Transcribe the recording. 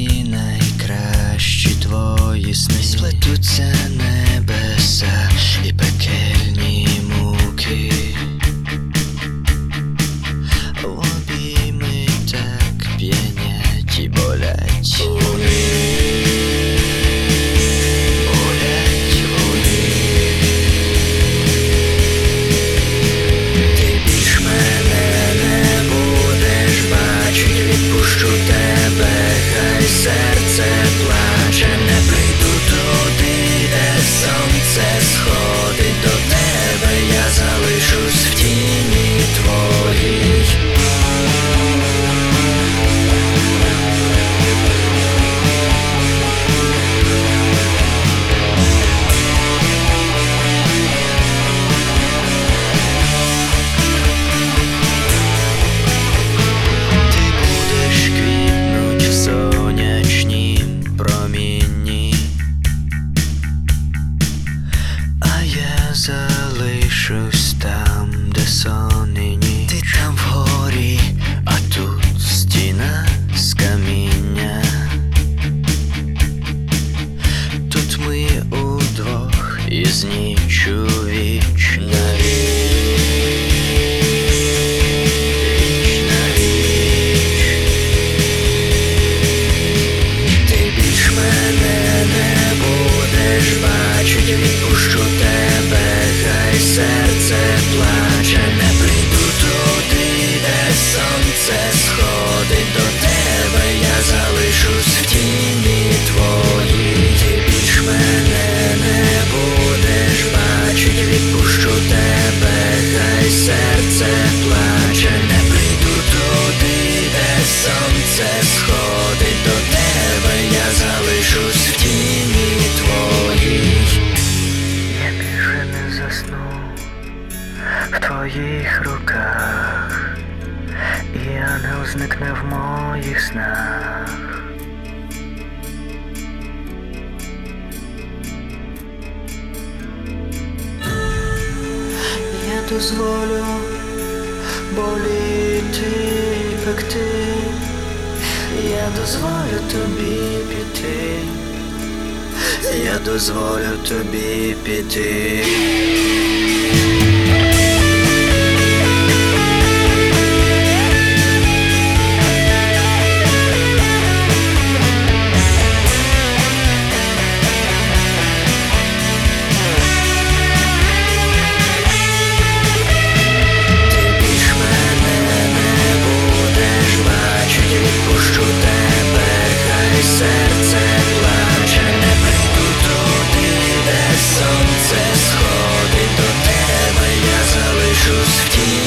всі найкращі твої сни. Сплетуться небеса і пекельні муки. В обійми так п'янять і болять. Серце плаче, не прийду туди, де сонце сходить. До тебе я залишусь в тіні твоїй. Залишусь там, де сон і ні. Ти там вгорі, а тут стіна з каміння. Тут ми удвох із ніччю віч на віч. Ти більш мене не будеш бачить, відпущу тебе. Серце плаче, не прийду туди, де сонце сходить. До тебе я залишусь в тіні твоїй. Ти більш мене не будеш бачить, відпущу тебе, хай серце плаче, не прийду туди, де сонце сходить. До тебе я залишусь в тіні твоїй. Я більше не засну в твоїх руках, і ангел зникне в моїх снах. Я дозволю боліти і пекти, я дозволю тобі піти, я дозволю тобі піти. Відпущу тебе, хай серце плаче, не прийду туди, де сонце сходить. До тебе я залишусь в тіні.